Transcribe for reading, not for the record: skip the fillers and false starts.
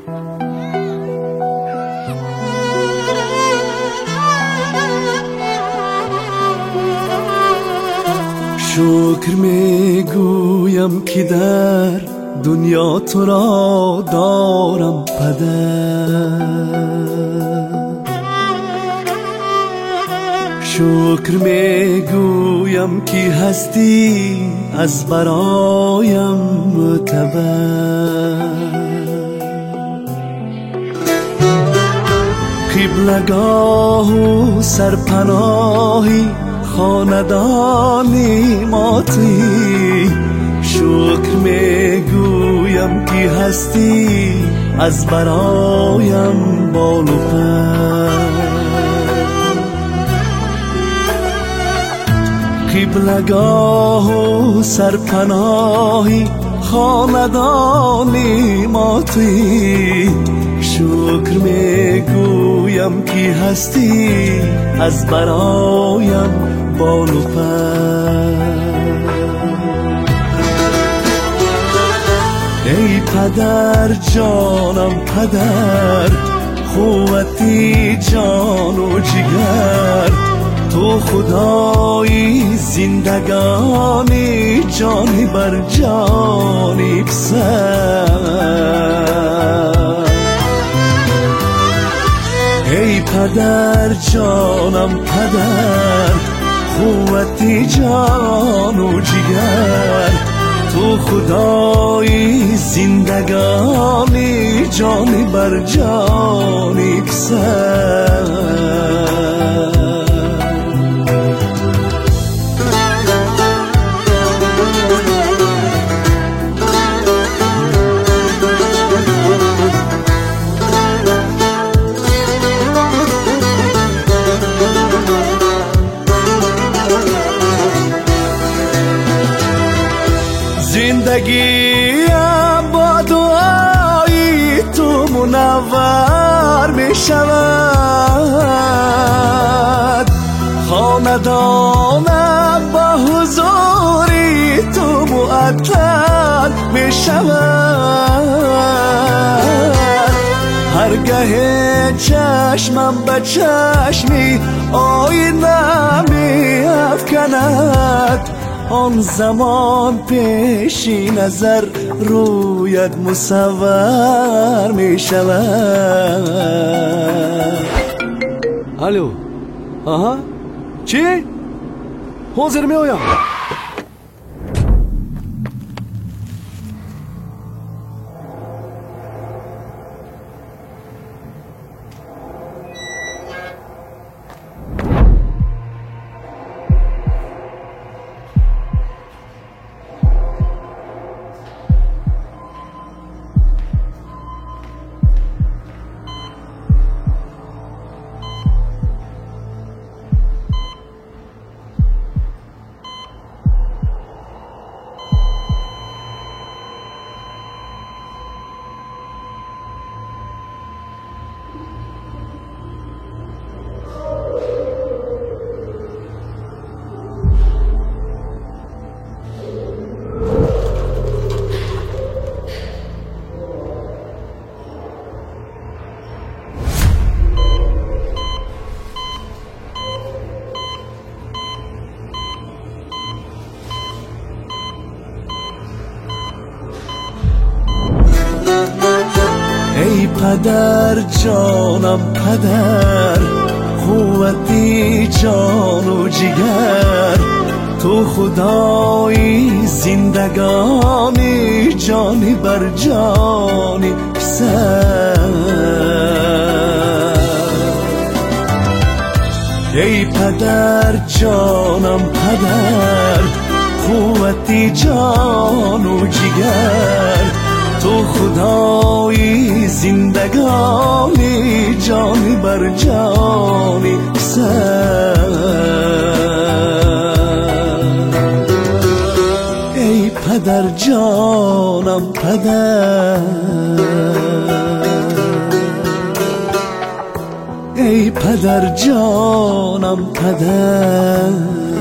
شکر میگویم که در دنیا تو را دارم پدر، شکر میگویم که هستی از برایم معتبر. قبلگاه و سرپناهی خاندانی ماتی، شکر میگویم که هستی از برایم بال و پر. قبلگاه و سرپناهی خاندانی ماتی، شکر میگویم که هستی از برایم بال و پر. ای پدر جانم پدر، قوتی جان و جگر، تو خدای زندگانی، جانی بر جانی پسر. ای پدر جانم پدر، قوتی جان و جگر، تو خدای زندگانی، جانی بر جانی پسر. زندگیم با دعای تو منور می شود، خاندانم با حضوری تو معطر می شود. هرگاه چشمم به چشمی آینه می افکند، آن زمان پیشی نظر رویت مصور می شود. الو، آها، چی؟ حاضر می آیم. ای پدر جانم پدر، قوتی جان و جگر، تو خدای زندگانی، جانی بر جانی پسر. ای پدر جانم پدر، قوتی جان و جگر، تو خدای زندگانی، جانی بر جانی پسر. ای پدر جانم پدر، ای پدر جانم پدر.